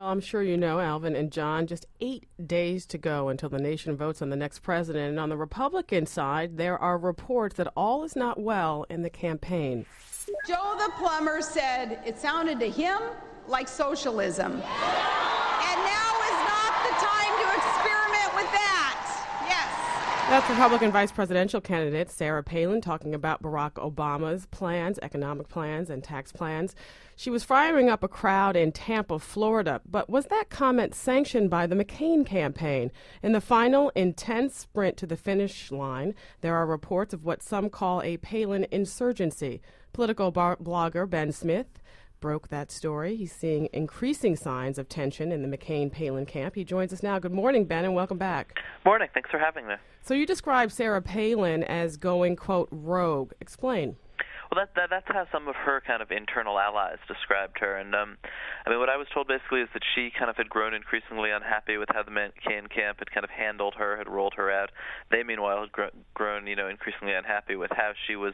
I'm sure you know, Alvin and John, just 8 days to go until the nation votes on the next president. And on the Republican side, there are reports that all is not well in the campaign. Joe the plumber said it sounded to him like socialism. And now is not the time to experiment with that. Yes. That's Republican vice presidential candidate Sarah Palin talking about Barack Obama's plans, economic plans, and tax plans. She was firing up a crowd in Tampa, Florida, but was that comment sanctioned by the McCain campaign? In the final, intense sprint to the finish line, there are reports of what some call a Palin insurgency. Political blogger Ben Smith broke that story. He's seeing increasing signs of tension in the McCain-Palin camp. He joins us now. Good morning, Ben, and welcome back. Morning. Thanks for having me. So you described Sarah Palin as going, quote, rogue. Explain. Well, that's how some of her kind of internal allies described her. And, what I was told basically is that she kind of had grown increasingly unhappy with how the McCain camp had kind of handled her, had rolled her out. They, meanwhile, had grown, increasingly unhappy with how she was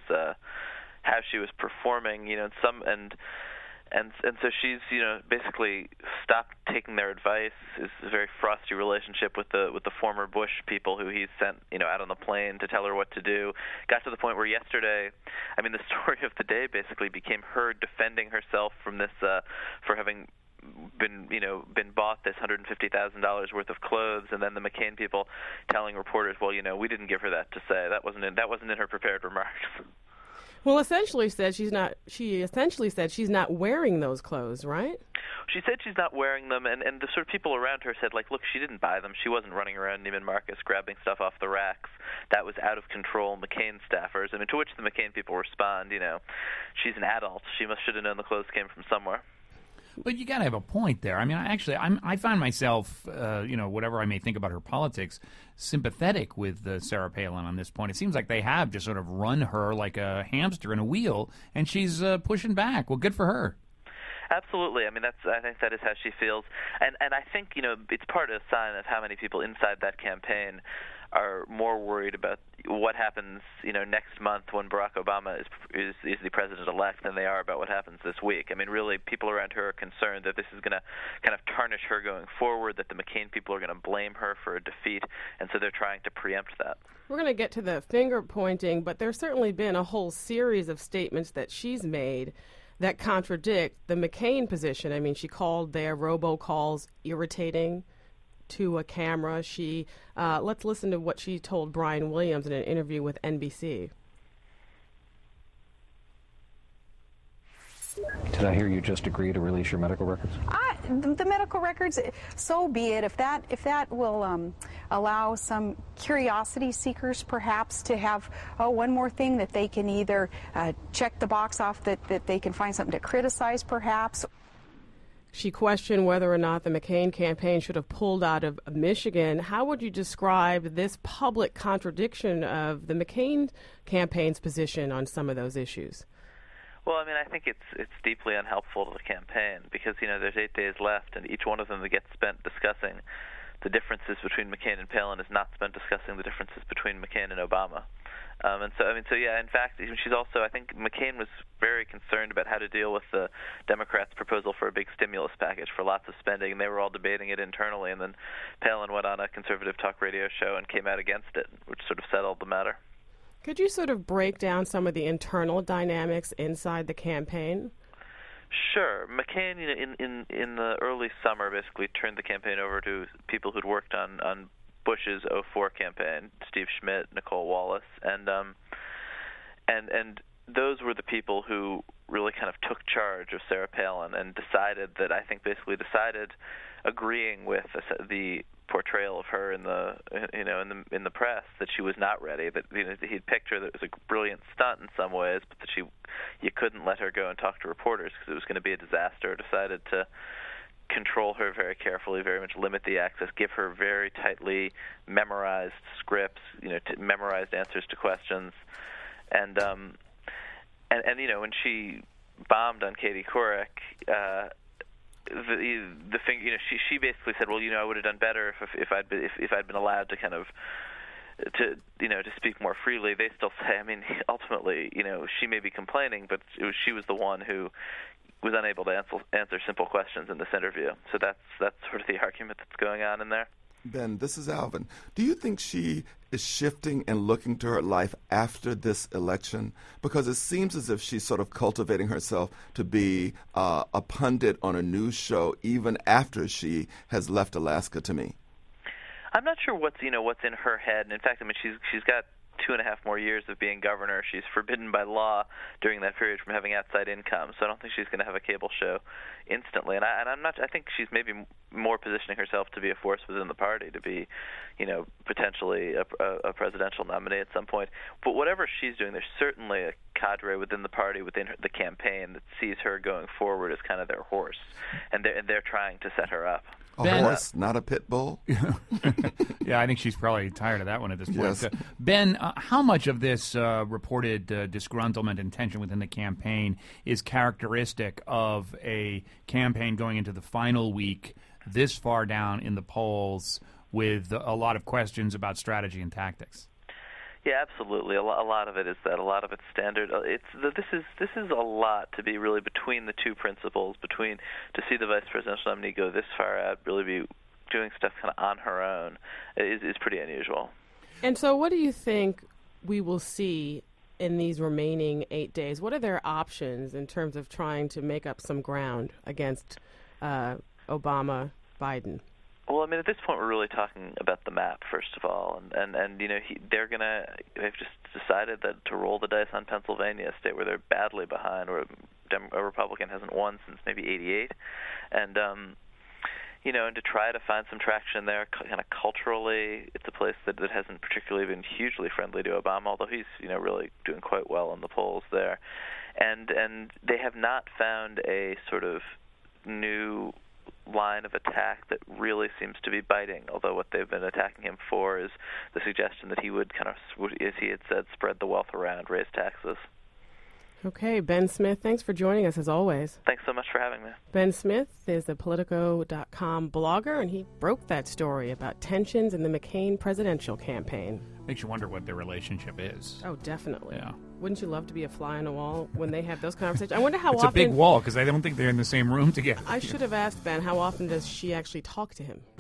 performing, and so she's, basically stopped taking their advice. Is a very frosty relationship with the former Bush people who he sent, out on the plane to tell her what to do. Got to the point where yesterday, the story of the day basically became her defending herself from this, for having been bought this $150,000 worth of clothes, and then the McCain people telling reporters, well, we didn't give her that to say. That wasn't in her prepared remarks. Well, she essentially said she's not wearing those clothes, right? She said she's not wearing them, and the sort of people around her said, look, she didn't buy them. She wasn't running around Neiman Marcus grabbing stuff off the racks. That was out of control McCain staffers. To which the McCain people respond, she's an adult. She should have known the clothes came from somewhere. But you got to have a point there. I find myself, whatever I may think about her politics, sympathetic with Sarah Palin on this point. It seems like they have just sort of run her like a hamster in a wheel, and she's pushing back. Well, good for her. Absolutely. I think that is how she feels. And I think, it's part of a sign of how many people inside that campaign are more worried about what happens, next month when Barack Obama is the president-elect than they are about what happens this week. Really, people around her are concerned that this is going to kind of tarnish her going forward, that the McCain people are going to blame her for a defeat, and so they're trying to preempt that. We're going to get to the finger-pointing, but there's certainly been a whole series of statements that she's made that contradict the McCain position. She called their robocalls irritating to a camera. Let's listen to what she told Brian Williams in an interview with NBC. Did I hear you just agree to release your medical records? The medical records, so be it. If that will allow some curiosity seekers perhaps to have one more thing that they can either check the box off that they can find something to criticize perhaps. She questioned whether or not the McCain campaign should have pulled out of Michigan. How would you describe this public contradiction of the McCain campaign's position on some of those issues? Well, I think it's deeply unhelpful to the campaign because, there's 8 days left, and each one of them that gets spent discussing the differences between McCain and Palin is not spent discussing the differences between McCain and Obama. In fact, she's also, I think McCain was very concerned about how to deal with the Democrats' proposal for a big stimulus package for lots of spending, and they were all debating it internally, and then Palin went on a conservative talk radio show and came out against it, which sort of settled the matter. Could you sort of break down some of the internal dynamics inside the campaign? Sure. McCain, in the early summer, basically turned the campaign over to people who'd worked on Bush's 2004 campaign, Steve Schmidt, Nicole Wallace, and those were the people who really kind of took charge of Sarah Palin and decided, agreeing with the portrayal of her in the press, that she was not ready, that he'd picked her, that it was a brilliant stunt in some ways, but that you couldn't let her go and talk to reporters because it was going to be a disaster. Decided to control her very carefully, very much limit the access, give her very tightly memorized scripts, memorized answers to questions, and when she bombed on Katie Couric, the thing, she basically said, well, I would have done better if I'd been allowed to kind of to speak more freely. They still say, ultimately, she may be complaining, but she was the one who was unable to answer simple questions in this interview. So that's sort of the argument that's going on in there. Ben, this is Alvin. Do you think she is shifting and looking to her life after this election? Because it seems as if she's sort of cultivating herself to be a pundit on a news show even after she has left Alaska, to me. I'm not sure what's in her head. And in fact, I mean, she's got 2.5 more years of being governor. She's forbidden by law during that period from having outside income, so I don't think she's going to have a cable show instantly. And I'm not. I think she's maybe more positioning herself to be a force within the party, to be, potentially a presidential nominee at some point. But whatever she's doing, there's certainly a cadre within the party, within the campaign, that sees her going forward as kind of their horse, and they're trying to set her up. A horse, not a pit bull? Yeah, I think she's probably tired of that one at this point. Yes. Ben, how much of this reported disgruntlement and tension within the campaign is characteristic of a campaign going into the final week this far down in the polls with a lot of questions about strategy and tactics? Yeah, absolutely. A lot of it is that. A lot of it's standard. This is a lot to be really between the two principals, to see the vice presidential nominee go this far out, really be doing stuff kind of on her own, is pretty unusual. And so, what do you think we will see in these remaining 8 days? What are their options in terms of trying to make up some ground against Obama, Biden? Well, I mean, at this point, we're really talking about the map, first of all, and they've just decided that to roll the dice on Pennsylvania, a state where they're badly behind, where a Republican hasn't won since maybe '88, and and to try to find some traction there, kind of culturally, it's a place that hasn't particularly been hugely friendly to Obama, although he's really doing quite well in the polls there, and they have not found a sort of new line of attack that really seems to be biting, although what they've been attacking him for is the suggestion that he would kind of, as he had said, spread the wealth around, raise taxes. Okay, Ben Smith, thanks for joining us as always. Thanks so much for having me. Ben Smith is the Politico.com blogger, and he broke that story about tensions in the McCain presidential campaign. Makes you wonder what their relationship is. Oh, definitely. Yeah. Wouldn't you love to be a fly on the wall when they have those conversations? I wonder how often... It's a big wall, because I don't think they're in the same room together. I should have asked Ben, how often does she actually talk to him?